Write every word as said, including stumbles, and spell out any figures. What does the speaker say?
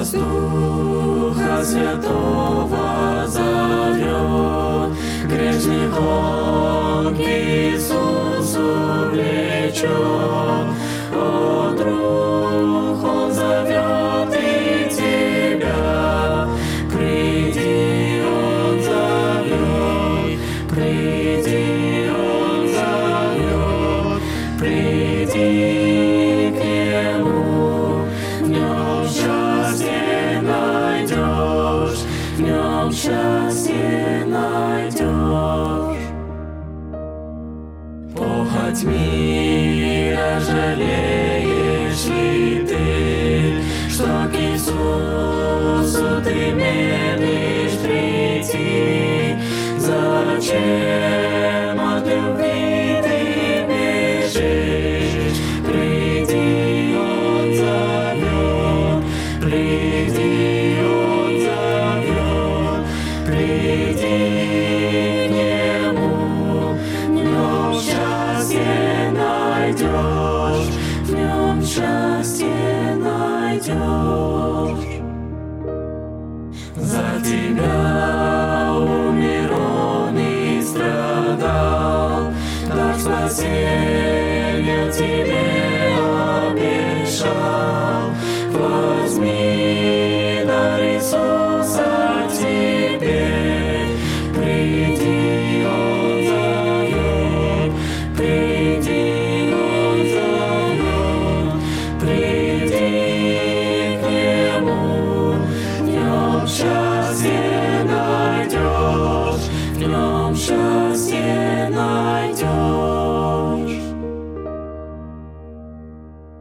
нас Духа Святого зовет, грешников к Иисусу влечет. О, друг, Он зовет и тебя, приди, Он зовет, приди, Он зовет, приди к Нему. В Нем счастье найдешь, в Нем счастье найдешь. Похоть мира жалеешь ли ты, что к Иисусу ты медлишь прийти? Зачем от любви ты бежишь? Приди, Он зовет, приди, Он зовет, приди к Нему. В Нем счастье найдешь, в Нем счастье найдешь. За тебя умер Он и страдал, так спасение тебе обещал. Возьми дар Иисуса теперь, приди, Он зовет, приди, Он зовет, приди к Нему. В Нем счастье найдешь, в Нем счастье найдешь.